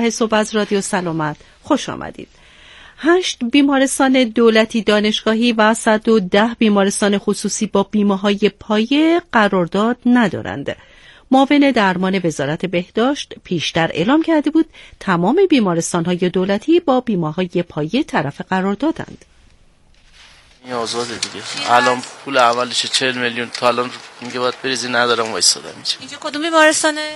ته صبح از رادیو سلامت خوش آمدید. 8 بیمارستان دولتی دانشگاهی و 110 بیمارستان خصوصی با بیمه‌های پایه قرارداد ندارند. معاون درمان وزارت بهداشت پیشتر اعلام کرده بود تمام بیمارستان‌های دولتی با بیمه‌های پایه طرف قراردادند. این آزاده دیگه. الان پول اولش 40 میلیون تا الان میگه باید بریزی، ندارم وایسادم اینجا. کدوم بیمارستانه؟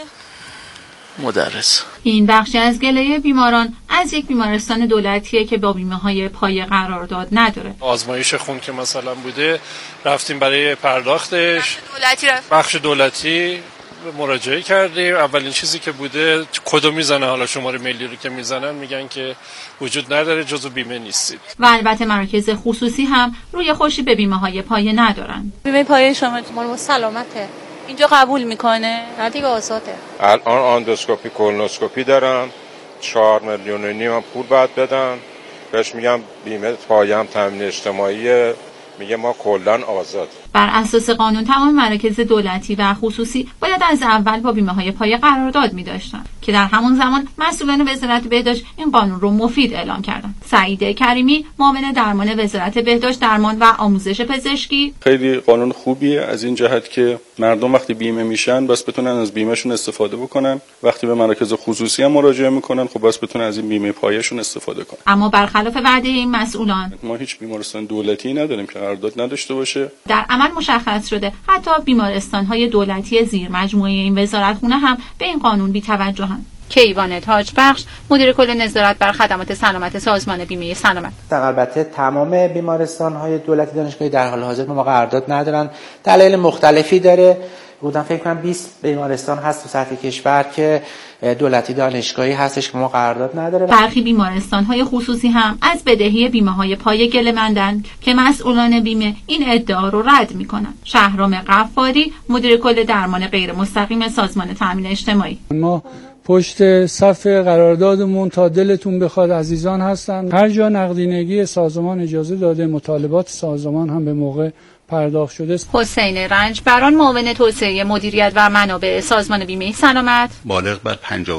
مدرس. این بخشی از گله بیماران از یک بیمارستان دولتیه که با بیمه‌های پایه قرارداد نداره. آزمایش خون که مثلا بوده رفتیم برای پرداختش بخش دولتی مراجعه کردیم. اولین چیزی که بوده کدو میزنه، حالا شماره ملی رو که میزنن میگن که وجود نداره، جزو بیمه نیستید. و البته مراکز خصوصی هم روی خوشی به بیمه‌های پایه ندارن. بیمه پایه شما مال سلامته، اینجا قبول میکنه؟ نه دیگه آزاده. الان آندوسکوپی کولونوسکوپی دارن، 4.5 میلیون هم پول باید بدن. بهش میگم بیمه پایه هم تامین اجتماعی، میگه ما کلن آزاد. بر اساس قانون تمام مراکز دولتی و خصوصی باید از اول با بیمه‌های پایه قرارداد می‌داشتن که در همون زمان مسئولان وزارت بهداشت این قانون رو مفید اعلام کردن. سعید کریمی معاون درمان وزارت بهداشت درمان و آموزش پزشکی: خیلی قانون خوبیه از این جهت که مردم وقتی بیمه میشن بس بتونن از بیمهشون استفاده بکنن، وقتی به مراکز خصوصی هم مراجعه میکنن خب بس بتونن از این بیمه پایه‌شون استفاده کنن. اما برخلاف وعده این مسئولان ما هیچ بیمارستان دولتی نداریم که قرارداد نداشته باشه. در عمل مشخص شده حتی بیمارستان‌های دولتی زیر مجموعه این وزارتخونه هم به این قانون بی‌توجهند. کیوان تاجبخش مدیر کل نظارت بر خدمات سلامت سازمان بیمه سلامت: البته تمام بیمارستان‌های دولتی دانشگاهی در حال حاضر ما قرارداد ندارن. دلایل مختلفی داره. بودن فکر کنم 20 بیمارستان هست تو سطح کشور که دولتی دانشگاهی هستش که ما قرارداد نداره. برخی بیمارستان‌های خصوصی هم از بدهی بیمه‌های پایه گله‌مندند که مسئولان بیمه این ادعا رو رد می‌کنند. شهرام غفاری مدیر کل درمان غیر مستقیم سازمان تامین اجتماعی: ما پشت صف قراردادمون تا دلتون بخواد عزیزان هستن. هر جا نقدینگی سازمان اجازه داده مطالبات سازمان هم به موقع پرداخت شده. حسین رنجبران معاون توسعه مدیریت و منابع سازمان بیمه سلامت: بالغ بر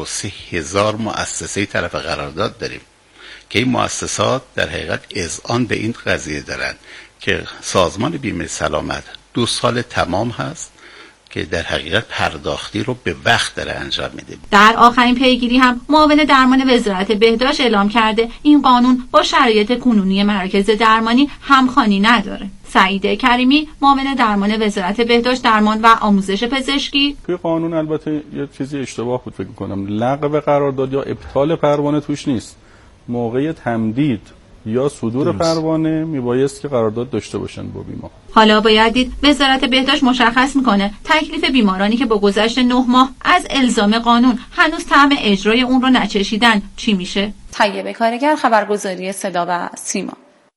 53,000 مؤسسه طرف قرارداد داریم که این مؤسسات در حقیقت اذعان به این قضیه دارن که سازمان بیمه سلامت 2 سال تمام هست که در حقیقت پرداختی رو به وقت داره انجام میده. در آخرین پیگیری هم معاون درمان وزارت بهداشت اعلام کرده این قانون با شرایط کنونی مراکز درمانی همخوانی نداره. سعید کریمی معاون درمان وزارت بهداشت درمان و آموزش پزشکی: توی قانون البته یه چیزی اشتباه بود فکر کنم، لغو قرارداد یا ابطال پروانه توش نیست. موقع تمدید یا صدور پروانه میبایست که قرارداد داشته باشن با بیمار. حالا باید دید وزارت بهداشت مشخص میکنه تکلیف بیمارانی که با گذشت 9 ماه از الزام قانون هنوز طعم اجرای اون رو نچشیدن چی میشه؟ طیبه کارگر، خبرگزاری صدا و سیما.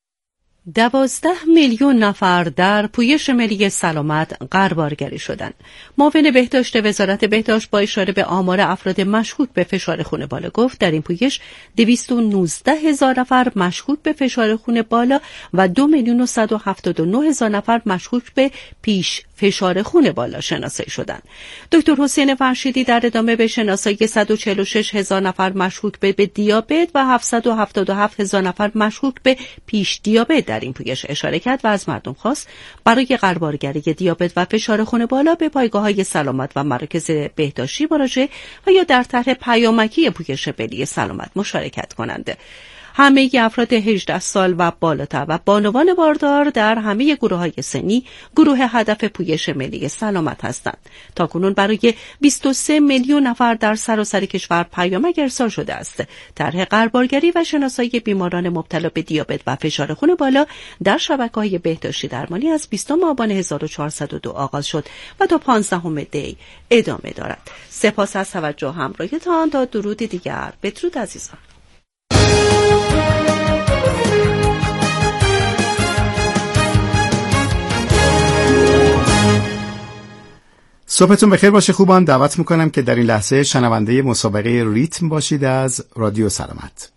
12 میلیون نفر در پویش ملی سلامت غربارگری شدند. معاون بهداشت وزارت بهداشت با اشاره به آمار افراد مشکوک به فشار خون بالا گفت در این پویش 219,000 نفر مشکوک به فشار خون بالا و 2,179,000 نفر مشکوک به پیش فشار خون بالا شناسایی شدند. دکتر حسین فرشیدی در ادامه به شناسایی 146,000 نفر مشکوک به دیابت و 777,000 نفر مشکوک به پیش دیابت در این پویش اشاره کرد و از مردم خواست برای غربارگری دیابت و فشار خون بالا به پایگاه‌های سلامت و مراکز بهداشتی مراجعه و یا در طرح پیامکی پویش ملی سلامت مشارکت کنند. همه افراد 18 سال و بالاتر و بانوان باردار در همه گروه‌های سنی گروه هدف پویش ملی سلامت هستند. تاکنون برای 23 میلیون نفر در سراسر کشور پیامک ارسال شده است. طرح غربارگری و شناسایی بیماران مبتلا به دیابت و فشار خون بالا در شبکه‌های بهداشتی درمانی از 20 آبان 1402 آغاز شد و تا 15 دی ادامه دارد. سپاس از توجه همراهیتان. تا درود دیگر، بدرود عزیزان. صبحتون بخیر باشه خوبان. دعوت میکنم که در این لحظه شنونده مسابقه ریتم باشید از رادیو سلامت.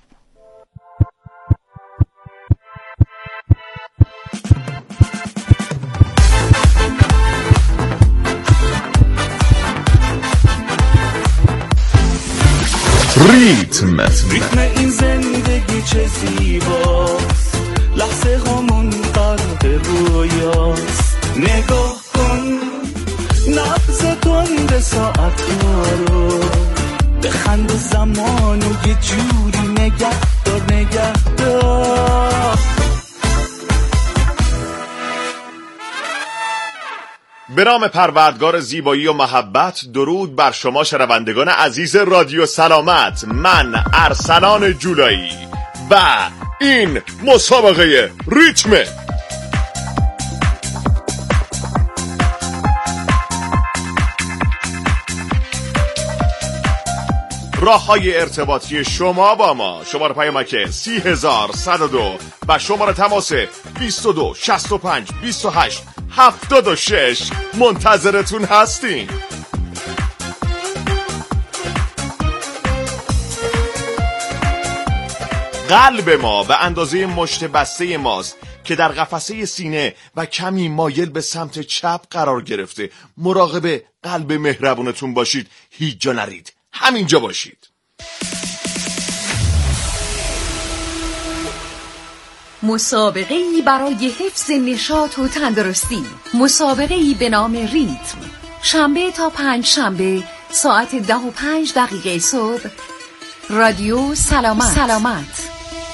ریتم این زندگی چه زیباست، لحظه همون قلب رویاست. نگاه کن نبض تند ساعت رو، بخند زمانو یه جوری نگه دار. به نام پروردگار زیبایی و محبت، درود بر شما شنوندگان عزیز رادیو سلامت. من ارسلان جولایی و این مسابقه ریتمه. راه‌های ارتباطی شما با ما: شماره پیامک 30102 و شماره تماس 22 65 28 76. منتظرتون هستیم. قلب ما به اندازه مشت بسته ماست که در قفسه سینه و کمی مایل به سمت چپ قرار گرفته. مراقب قلب مهربونتون باشید، هیچ جا نرید، همینجا باشید. مسابقه‌ای برای حفظ نشاط و تندرستی، مسابقه‌ای به نام ریتم، شنبه تا پنج شنبه ساعت 10:05 صبح، رادیو سلامت.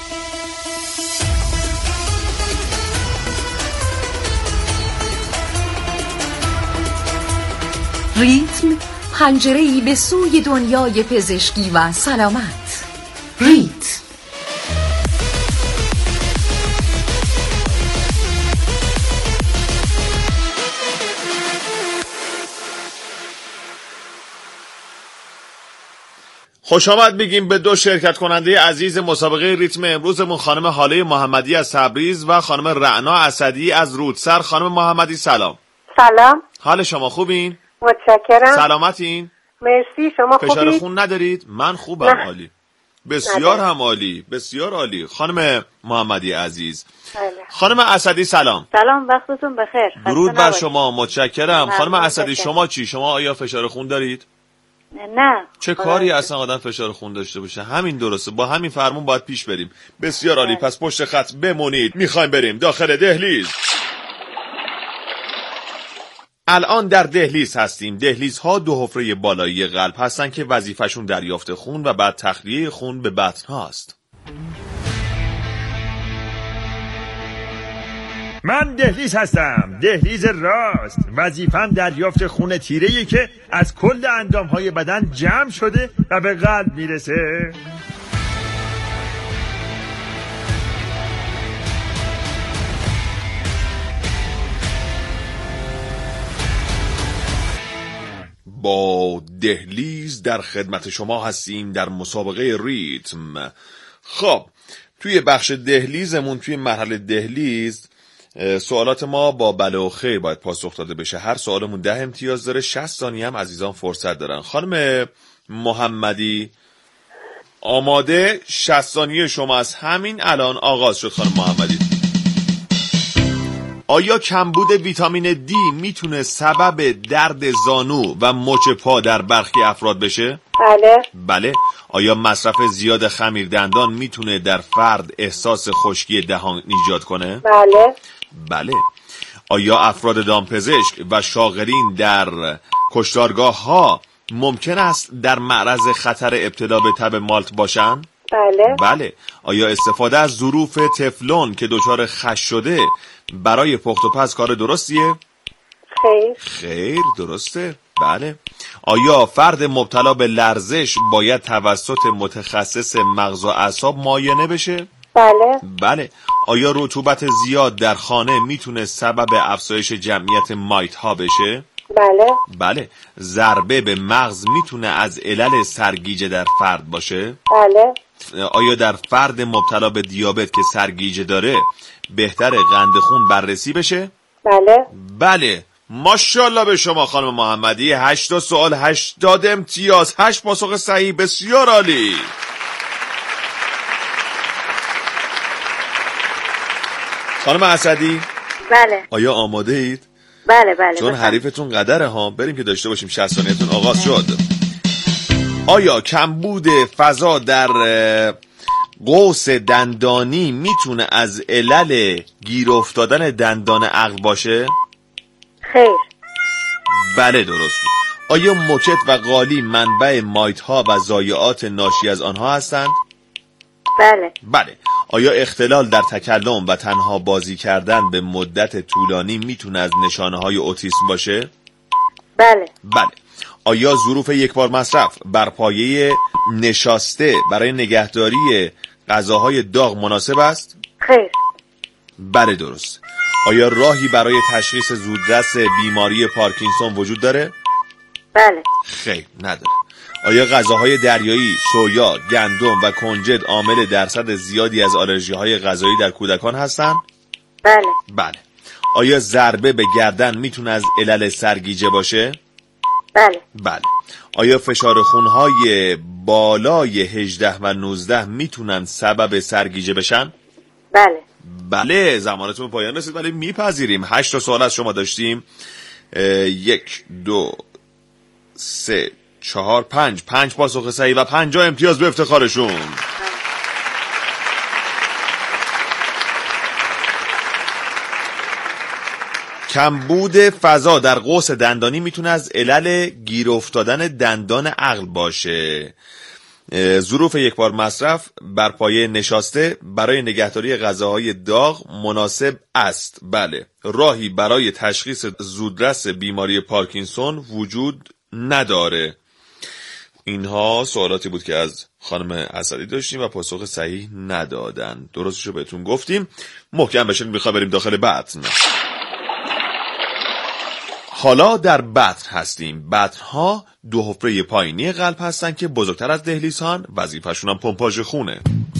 ریتم، پنجره‌ای به سوی دنیای پزشکی و سلامت. ریتم. خوش آمد بگیم به دو شرکت کننده عزیز مسابقه ریتم امروزمون، خانم هاله محمدی از تبریز و خانم رعنا اسدی از رودسر. خانم محمدی سلام. سلام. حال شما خوبین؟ متشکرم. سلامتین؟ مرسی. شما خوبید؟ فشار خون ندارید؟ من خوبم. عالی. بسیار هم عالی. بسیار عالی. خانم محمدی عزیز. بله. خانم اسدی سلام. سلام، وقتتون بخیر. درود بر شما. متشکرم. خانم اسدی شما چی؟ شما آیا فشار خون دارید؟ نه. چه کاری اصلا آدم فشار خون داشته باشه؟ همین درسته، با همین فرمون باید پیش بریم. بسیار عالی. پس پشت خط بمونید، میخوایم بریم داخل دهلیز. الان در دهلیز هستیم. دهلیزها دو حفره بالایی قلب هستن که وظیفه‌شون دریافت خون و بعد تخلیه خون به بطن هاست. من دهلیز هستم، دهلیز راست. وظیفه‌م دریافت خون تیره‌ای که از کل اندام‌های بدن جمع شده و به قلب میرسه. با دهلیز در خدمت شما هستیم در مسابقه ریتم. خب توی بخش دهلیزمون، توی مرحله دهلیز، سوالات ما با بله و خیر باید پاسخ داده بشه. هر سوالمون 10 امتیاز داره. 60 ثانیه هم عزیزان فرصت دارن. خانم محمدی آماده؟ 60 ثانیه شما از همین الان آغاز شد. خانم محمدی، آیا کمبود ویتامین دی میتونه سبب درد زانو و مچ پا در برخی افراد بشه؟ بله. آیا مصرف زیاد خمیر دندان میتونه در فرد احساس خشکی دهان ایجاد کنه؟ بله. آیا افراد دامپزشک و شاغلین در کشتارگاه ها ممکن است در معرض خطر ابتلا به تب مالت باشن؟ بله. آیا استفاده از ظروف تفلون که دچار خش شده برای پخت و پز کار درستیه؟ خیر، درسته. بله. آیا فرد مبتلا به لرزش باید توسط متخصص مغز و اعصاب معاینه بشه؟ بله. آیا رطوبت زیاد در خانه میتونه سبب افزایش جمعیت مایت ها بشه؟ بله. ضربه به مغز میتونه از علل سرگیجه در فرد باشه؟ آیا در فرد مبتلا به دیابت که سرگیجه داره بهتر قند خون بررسی بشه؟ بله. ماشاءالله به شما خانم محمدی. 80 سوال 80 امتیاز، 8 پاسخ صحیح. بسیار عالی. خانم اسدی آیا آماده اید؟ بله. چون حریفتون قدره ها. بریم که داشته باشیم. 60 ثانیه‌تون آغاز شد. آیا کمبود فضا در قوس دندانی میتونه از علل گیر افتادن دندان عقل باشه؟ خیر. بله درست. آیا موکت و قالی منبع مایت ها و ضایعات ناشی از آنها هستند؟ بله. بله. آیا اختلال در تکلم و تنها بازی کردن به مدت طولانی میتونه از نشانه های اوتیسم باشه؟ بله. بله. آیا ظروف یک بار مصرف بر پایه نشاسته برای نگهداری غذاهای داغ مناسب است؟ خیر. بله درست. آیا راهی برای تشخیص زودرس بیماری پارکینسون وجود داره؟ بله. خیر نداره. آیا غذاهای دریایی، سویا، گندم و کنجد عامل درصد زیادی از آلرژی‌های غذایی در کودکان هستند؟ بله. بله. آیا ضربه به گردن میتونه از علل سرگیجه باشه؟ بله. بله. آیا فشار خونهای بالای 18 و 19 میتونن سبب سرگیجه بشن؟ بله. بله. زمانتون پایان رسید ولی میپذیریم. 8 تا سوال از شما داشتیم. 1 2 3 4 5 پاسخ صحیح و 50 امتیاز به افتخارشون. کمبود فضا در قوس دندانی میتونه از علل گیر افتادن دندان عقل باشه. ظروف یک بار مصرف بر پایه نشاسته برای نگهداری غذاهای داغ مناسب است. بله. راهی برای تشخیص زودرس بیماری پارکینسون وجود نداره. اینها سوالاتی بود که از خانم اسدی داشتیم و پاسخ صحیح ندادن. درستشو بهتون گفتیم. محکم بشین، میخوام بریم داخل بطن. حالا در بطن هستیم. بطن‌ها 2 حفره پایینی قلب هستن که بزرگتر از دهلیزهان، وظیفه‌شون هم پمپاژ خونه.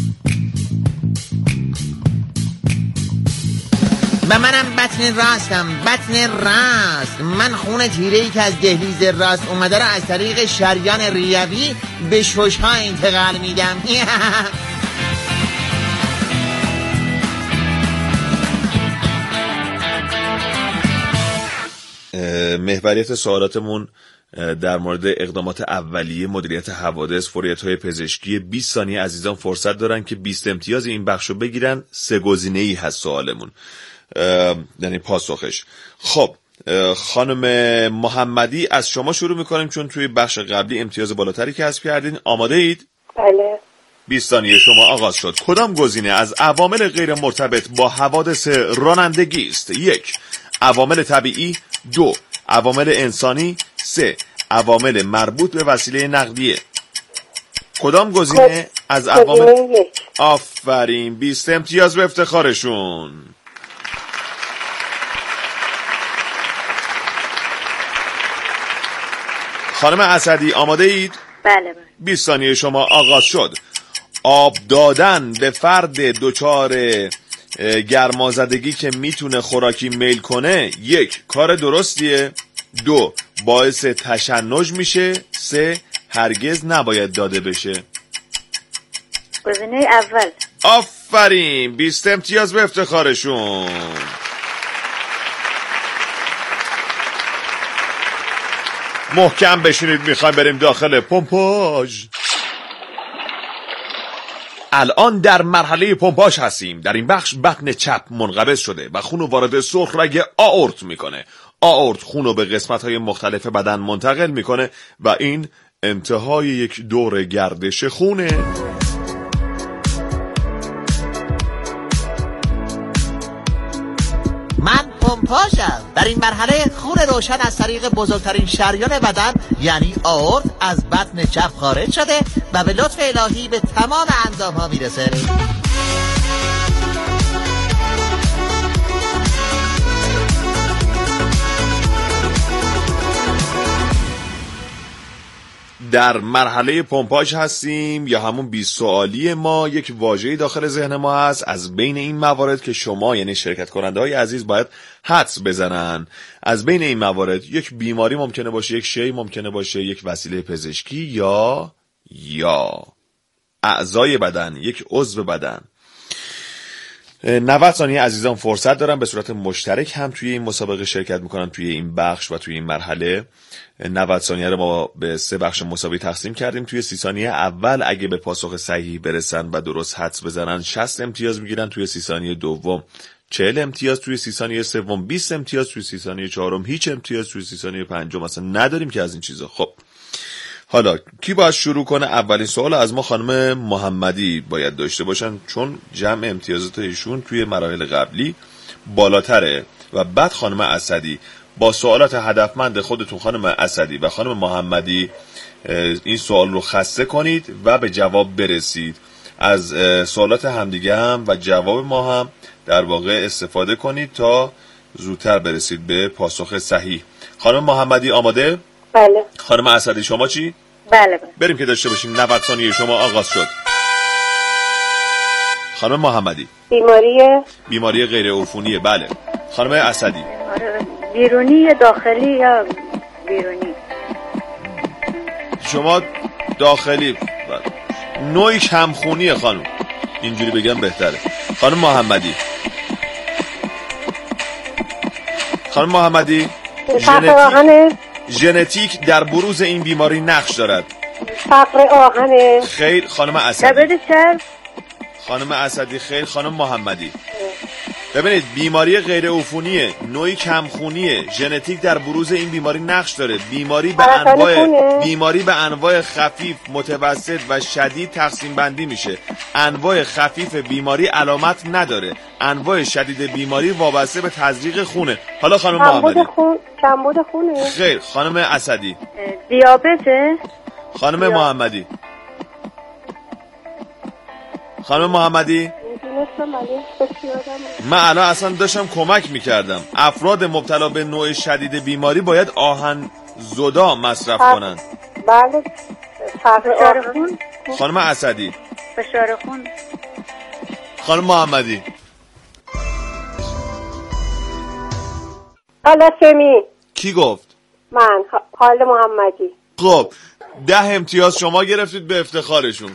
و منم بطن راستم، بطن راست. من خون تیره‌ای که از دهلیز راست اومده رو از طریق شریان ریوی به شش‌ها انتقال میدم. محوریت سوالاتمون در مورد اقدامات اولیه مدیریت حوادث، فوریت‌های پزشکی. 20 ثانیه عزیزان فرصت دارن که 20 امتیاز این بخشو بگیرن. 3 گزینه‌ای هست سوالمون، یعنی پاسخش. خب خانم محمدی از شما شروع میکنیم چون توی بخش قبلی امتیاز بالاتری کسب کردین. آماده اید؟ بله. 20 ثانیه شما آغاز شد. کدام گزینه از عوامل غیر مرتبط با حوادث رانندگی است؟ 1 عوامل طبیعی، 2 عوامل انسانی، 3 عوامل مربوط به وسیله نقلیه. کدام گزینه از عوامل؟ آفرین. 20 امتیاز به افتخارشون. خانم اسدی آماده اید؟ بله. 20 ثانیه شما آغاز شد. آب دادن به فرد دچار گرمازدگی که میتونه خوراکی میل کنه 1 کار درستیه، 2 باعث تشنج میشه، 3 هرگز نباید داده بشه. گزینه اول. آفرین. 20 امتیاز به افتخارشون. محکم بشینید، میخوایم بریم داخل پمپاژ. الان در مرحله پمپاژ هستیم. در این بخش بطن چپ منقبض شده و خون وارد سرخ رگ آئورت میکنه. آئورت خون رو به قسمت‌های مختلف بدن منتقل میکنه و این انتهای یک دور گردش خونه. من پمپاژم. در این مرحله خون روشن از طریق بزرگترین شریان بدن یعنی آئورت از بطن چپ خارج شده و به لطف الهی به تمام اندام‌ها میرسه. در مرحله پمپاژ هستیم یا همون 20 سوالی ما. یک واژه‌ای داخل ذهن ما هست از بین این موارد که شما یعنی شرکت کننده های عزیز باید حدس بزنن. از بین این موارد یک بیماری ممکنه باشه، یک شی ممکنه باشه، یک وسیله پزشکی یا اعضای بدن، یک عضو بدن. 90 ثانیه عزیزان فرصت دارن به صورت مشترک هم توی این مسابقه شرکت میکنن، توی این بخش و توی این مرحله. 90 ثانیه رو ما به 3 بخش مساوی تقسیم کردیم. توی 30 ثانیه اول اگه به پاسخ صحیح برسن و درست حدس بزنن 60 امتیاز میگیرن، توی 30 ثانیه دوم 40 امتیاز، توی 30 ثانیه سوم 20 امتیاز، توی 30 ثانیه چهارم هیچ امتیاز، توی 30 ثانیه پنجم اصلا نداریم که از این چیزا. خب حالا کی باید شروع کنه؟ اولین سوال از ما خانم محمدی باید داشته باشن، چون جمع امتیازات ایشون توی مراحل قبلی بالاتره. و بعد خانم اسدی با سوالات هدفمند خودتون خانم اسدی و خانم محمدی این سوال رو خسته کنید و به جواب برسید. از سوالات همدیگه هم و جواب ما هم در واقع استفاده کنید تا زودتر برسید به پاسخ صحیح. خانم محمدی آماده؟ بله. خانم اسدی شما چی؟ بله. بریم که داشته باشیم. 90 ثانیه شما آغاز شد. خانم محمدی بیماری غیر عفونیه. بله. خانم اسدی بیرونی داخلی یا بیرونی؟ شما داخلی. نوعی کمخونیه خانم، اینجوری بگم بهتره. خانم محمدی ژنتیک در بروز این بیماری نقش دارد. فقر آهنه. خیر. خانم اسدی خانم اسدی خیر. خانم محمدی ببینید بیماری غیر عفونیه، نوعی کمخونیه، ژنتیک در بروز این بیماری نقش داره. بیماری به انواع خفیف، متوسط و شدید تقسیم بندی میشه. انواع خفیف بیماری علامت نداره. انواع شدید بیماری وابسته به تزریق خونه. حالا خانم محمدی کمبود خونه. خیر. خانم اسدی دیابته. خانم محمدی من الان اصلا داشتم کمک میکردم. افراد مبتلا به نوع شدید بیماری باید آهن زدا مصرف کنند. بله. فشار خون. خانم اسدی فشار خون. خانم محمدی تالاسمی. کی گفت؟ من. خالد محمدی. خب 10 امتیاز شما گرفتید به افتخارشون.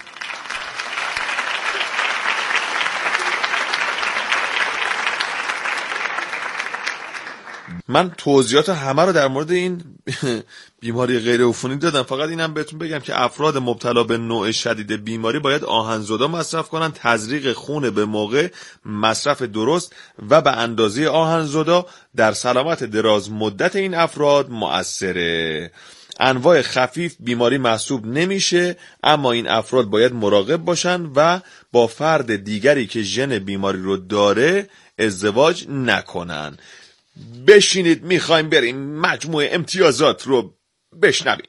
من توضیحات همه رو در مورد این بیماری غیر عفونی دادم، فقط اینم بهتون بگم که افراد مبتلا به نوع شدید بیماری باید آهن‌زدا مصرف کنن. تزریق خون به موقع، مصرف درست و به اندازه آهن‌زدا در سلامت دراز مدت این افراد مؤثره. انواع خفیف بیماری محسوب نمیشه، اما این افراد باید مراقب باشن و با فرد دیگری که ژن بیماری رو داره ازدواج نکنن. بشینید میخوایم بریم مجموع امتیازات رو بشنویم.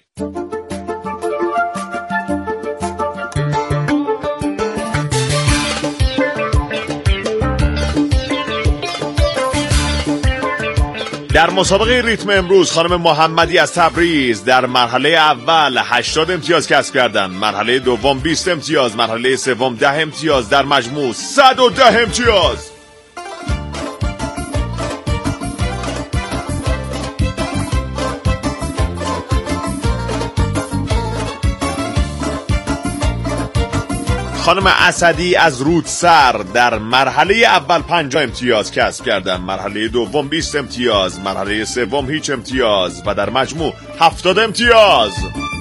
در مسابقه ریتم امروز خانم محمدی از تبریز در مرحله اول 80 امتیاز کسب کردند، مرحله دوم 20 امتیاز، مرحله سوم 10 امتیاز، در مجموع 110 امتیاز. خانم اسدی از رودسر در مرحله اول 50 امتیاز کسب کردند، مرحله دوم 20 امتیاز، مرحله سوم هیچ امتیاز و در مجموع 70 امتیاز.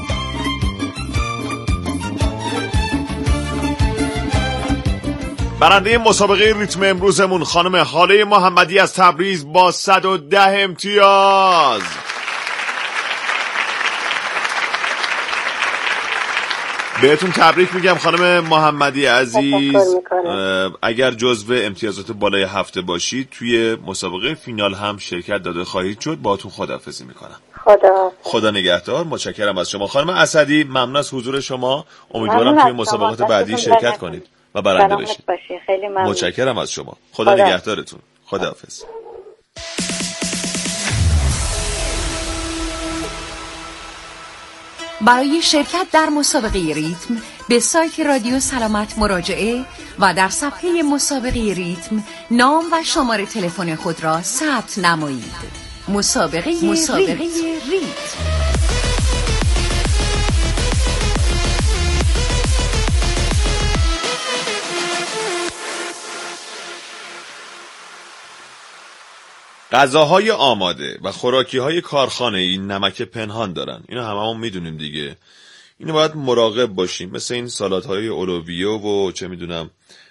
برنده مسابقه ریتم امروزمون خانم هاله محمدی از تبریز با 110 امتیاز. بهتون تبریک میگم خانم محمدی عزیز. اگر جزو امتیازات بالای هفته باشید توی مسابقه فینال هم شرکت داده خواهید شد. باهاتون خداحافظی میکنم. خدا نگهدار. متشکرم از شما خانم اسدی. ممنون از حضور شما. امیدوارم توی مسابقات بعدی شرکت کنید و برنده بشید. خیلی ممنون. متشکرم از شما. خدا نگهدارتون. خداحافظ. برای شرکت در مسابقه ریتم به سایت رادیو سلامت مراجعه و در صفحه مسابقه ریتم نام و شماره تلفن خود را ثبت نمایید. مسابقه ریتم. غذاهای آماده و خوراکی‌های کارخانه‌ای نمک پنهان دارن. اینو هممون میدونیم دیگه. اینو باید مراقب باشیم، مثل این سالادهای اولویو و چه میدونم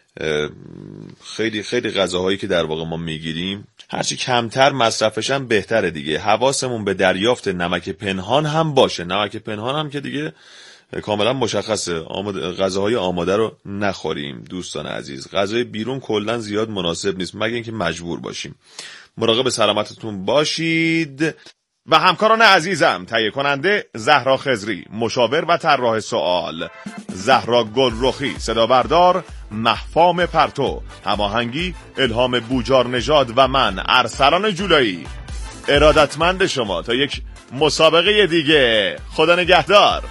خیلی خیلی غذاهایی که در واقع ما میگیریم، هرچی کمتر مصرفش هم بهتره دیگه. حواسمون به دریافت نمک پنهان هم باشه. نمک پنهان هم که دیگه کاملا مشخصه، غذاهای آماده رو نخوریم دوستان عزیز. غذای بیرون کلا زیاد مناسب نیست مگه اینکه مجبور باشیم. مراقب سلامتتون باشید. و همکاران عزیزم، تهیه کننده زهرا خضری، مشاور و طراح سوال زهرا گلرخی، صدا بردار مهفام پرتو، هماهنگی الهام بوجار نژاد و من ارسلان جولایی. ارادتمند شما تا یک مسابقه دیگه. خدا نگهدار.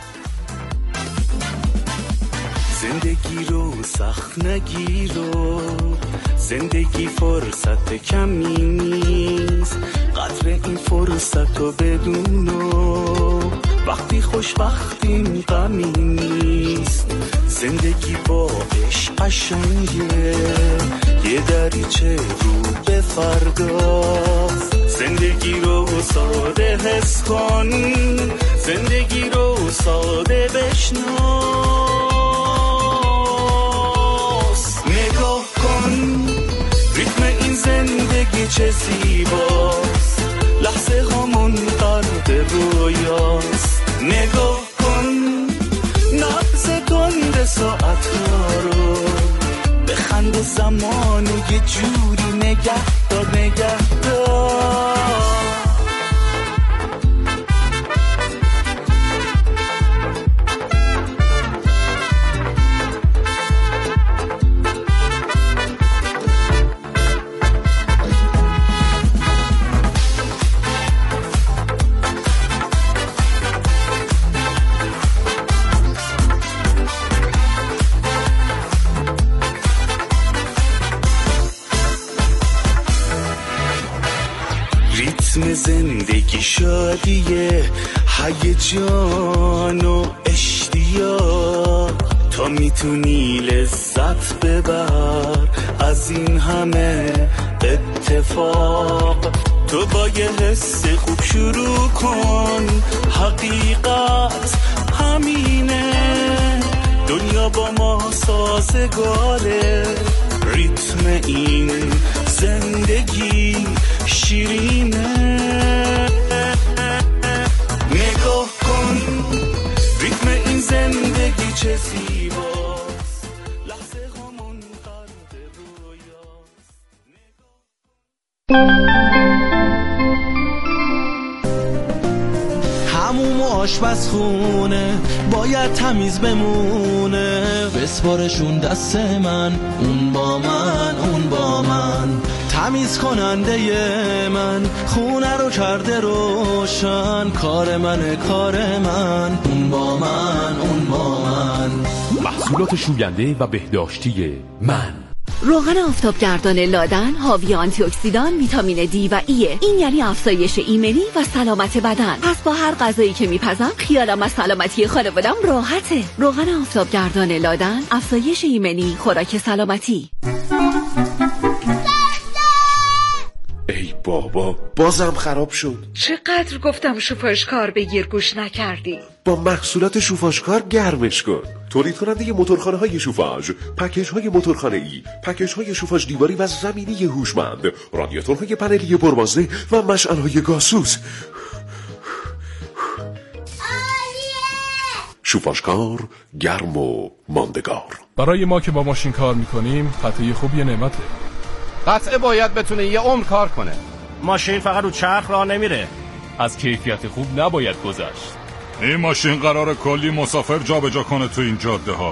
زندگی رو سخت نگیرو، زندگی فرصت کمی نیست، قدر این فرصت رو بدونو، وقتی خوشبختیم غمی نیست. زندگی با عشق قشنگه، یه دریچه رو به فرداست. زندگی رو ساده حس کن، زندگی رو ساده بشناس. نگاه کن ریتم این زندگی چه زیباست، لحظه هامون غرق رویاست. نگاه کن نبض تند ساعت ها رو، بخند زمانو یه جوری نگه دار نگه دار. زندگی شادیه، هیجان و اشتیاق، تا میتونی لذت ببر از این همه اتفاق. تو با یه حس خوب شروع کن، حقیقت همینه، دنیا با ما سازگاره. ریتم این زندگی شیرینه. نگاه کن ریتم این زندگی چه زیباست، لحظه همون غرق رویاست. هموم و آشپزخونه باید تمیز بمونه، بسپارشون دست من، اون با من، اون با من. تمیز کننده من خونه رو کرده روشن، کار منه کار من، اون با من، اون با من. محصولات شوینده و بهداشتی من. روغن آفتابگردان لادن حاوی آنتی اکسیدان، ویتامین دی و ایه. این یعنی افزایش ایمنی و سلامت بدن. پس با هر غذایی که میپزم خیالم از سلامتی خانوادم راحته. روغن آفتابگردان لادن، افزایش ایمنی، خوراک سلامتی. ای بابا بازم خراب شد. چقدر گفتم شوفاژکار بگیر گوش نکردی. با محصولات شوفاژکار گرمش کن. تولید کننده موتورخانه‌های شوفاژ، پکیج‌های موتورخانه‌ای، پکیج‌های شوفاژ دیواری و زمینی هوشمند، رادیاتورهای پنلی پربازده و مشعل‌های گازسوز. شوفاژکار گرم و ماندگار. برای ما که با ماشین کار میکنیم قطعه خوب یه نعمته. قطعه باید بتونه یه عمر کار کنه. ماشین فقط رو چرخ راه نمیره. از کیفیت خوب نباید گذشت. این ماشین قراره کلی مسافر جابجا کنه تو این جاده ها.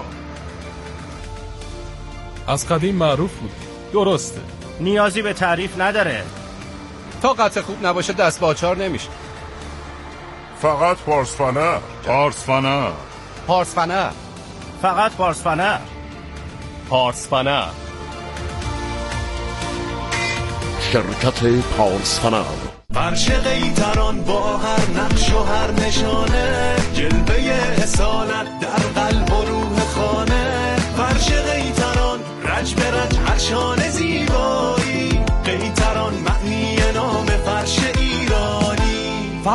از قدیم معروف بود. درسته. نیازی به تعریف نداره. تا قطعه خوب نباشه دست با آچار نمیشه. فقط پارسفنر. پارسفنر. پارسفنر. فقط پارسفنر. پارسفنر. شرکت پارسفنر. فرش قیتران با هر نقش و هر نشانه، جلوه اصالت در قلب و روح خانه. فرش قیتران رج به رج هر شانه زیبایی، قیتران معنی نام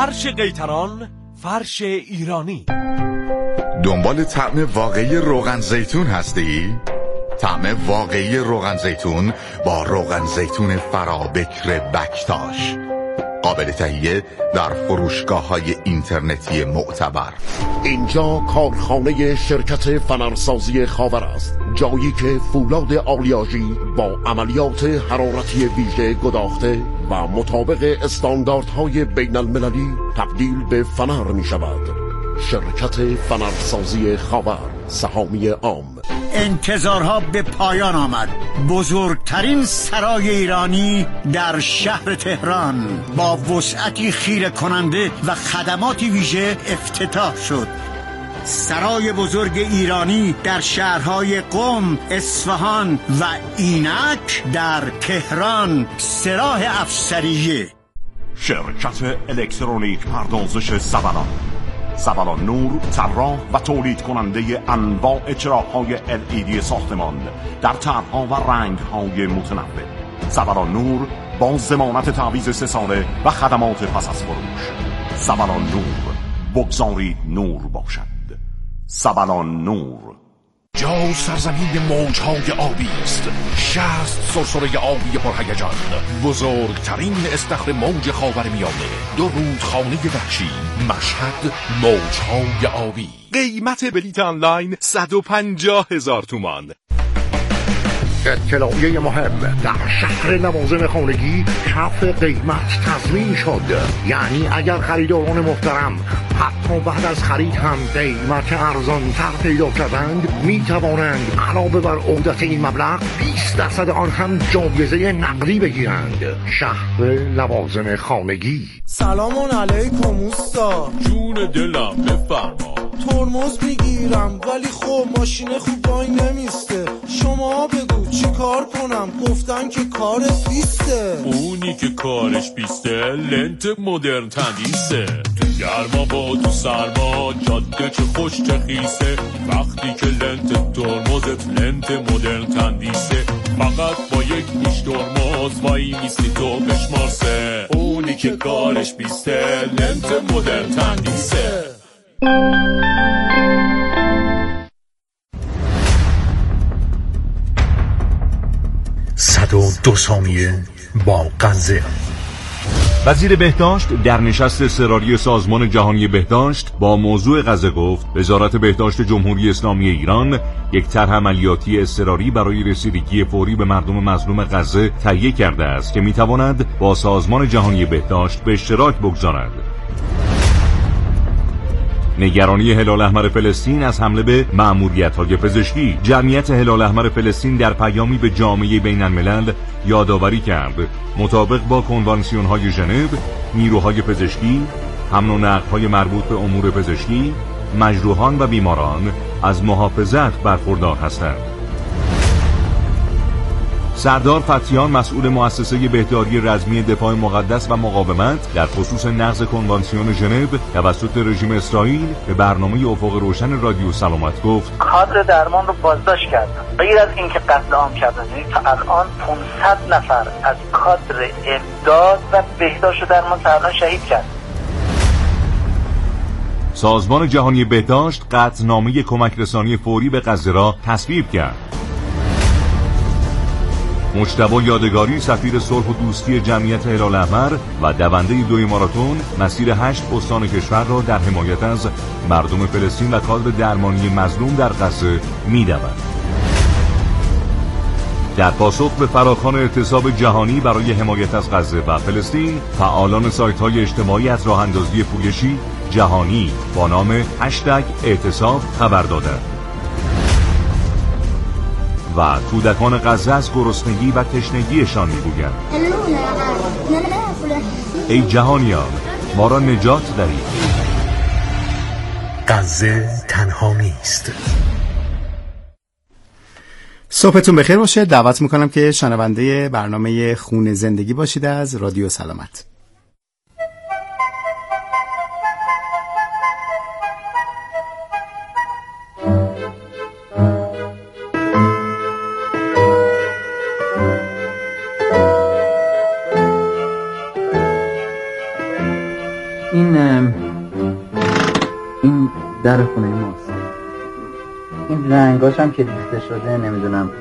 فرش قیطران، فرش ایرانی. دنبال طعم واقعی روغن زیتون هستی؟ طعم واقعی روغن زیتون با روغن زیتون فرابکر بکتاش، قابل تهیه در فروشگاه‌های اینترنتی معتبر. اینجا کارخانه شرکت فنرسازی خاور است، جایی که فولاد آلیاژی با عملیات حرارتی ویژه گداخته و مطابق استانداردهای بین المللی تبدیل به فنر می شود. شرکت فنرسازی خاور، سهامی عام. انتظارها به پایان آمد. بزرگترین سرای ایرانی در شهر تهران با وسعتی خیره کننده و خدماتی ویژه افتتاح شد. سرای بزرگ ایرانی در شهرهای قم، اصفهان و اینک در تهران، سراح افسریه. شرکت الکترونیک پردازش سبلان، سبلان نور، طراح و تولید کننده انواع چراغ‌های LED ساختمان در طرح‌ها و رنگ‌های متنوع. سبلان نور با ضمانت تعویض 3 ساله و خدمات پس از فروش. سبلان نور، بگذارید نور باشد. سبلان نور. جا سرزمین موجهای آبی است، 60 سرسره آبی پرهیجان، بزرگترین استخر موج خاورمیانه، 2 رودخانه وحشی، مشهد، موجهای آبی. قیمت بلیت آنلاین 150,000 تومان. اطلاعیه مهم: در شهر لوازم خانگی کف قیمت تضمین شد. یعنی اگر خریداران محترم حتی بعد از خرید هم قیمت ارزان‌تر پیدا کردند، می توانند علاوه بر عودت این مبلغ 20% آن هم جایزه نقدی بگیرند. شهر لوازم خانگی. سلام علیکم اوستا. جون دلم بفرما. ترمز میگیرم ولی خب ماشین خوب وای نمیسته. شما بگو چی کار کنم؟ گفتن که کارت بیسته. اونی که کارش بیسته لنت مدرن تندیسه. تو گرما با تو سرما جاده چه خوش چه خیسه. وقتی که لنت ترمزت لنت مدرن تندیسه، فقط با یک گوش ترمز وای میستی تو بشمارسه. اونی که کارش بیسته لنت مدرن تندیسه. 102 ثانیه با غزه. وزیر بهداشت در نشست اضطراری سازمان جهانی بهداشت با موضوع غزه گفت وزارت بهداشت جمهوری اسلامی ایران یک طرح عملیاتی اضطراری برای رسیدگی فوری به مردم مظلوم غزه تهیه کرده است که میتواند با سازمان جهانی بهداشت به اشتراک بگذارد. نگرانی هلال احمر فلسطین از حمله به مأموریت‌های پزشکی. جمعیت هلال احمر فلسطین در پیامی به جامعه بین الملل یادآوری کرد مطابق با کنوانسیون‌های ژنو، نیروهای پزشکی، حمل و نقل‌های مربوط به امور پزشکی، مجروحان و بیماران از محافظت برخوردار هستند. سردار فتیان مسئول مؤسسه بهداری رزمی دفاع مقدس و مقاومت در خصوص نقض کنوانسیون ژنو توسط رژیم اسرائیل به برنامه افق روشن رادیو سلامت گفت کادر درمان رو بازداشت کردن. غیر از اینکه قتل عام کردن، یعنی تا الان 500 نفر از کادر امداد و بهداشت و درمان تا الان شهید کرد. سازمان جهانی بهداشت قطعنامه کمک رسانی فوری به غزه را تصویب کرد. مجتبی یادگاری سفیر صلح و دوستی جمعیت هلال احمر و دونده 2 ماراتون مسیر 8 استان کشور را در حمایت از مردم فلسطین و کادر درمانی مظلوم در غزه می‌دوند. در پاسخ به فراخوان اعتصاب جهانی برای حمایت از غزه و فلسطین، فعالان سایت‌های اجتماعی از راه‌اندازی پویشی جهانی با نام #اعتصاب خبر دادند. و کودکان غزه از گرسنگی و تشنگیشان میگویند ای جهانیان، ما را نجات دهید. غزه تنها نیست. صبحتون بخیر باشه. دعوت میکنم که شنونده برنامه خون زندگی باشید از رادیو سلامت. این در خونه ماست. این رنگاش هم که ریخته شده نمیدونم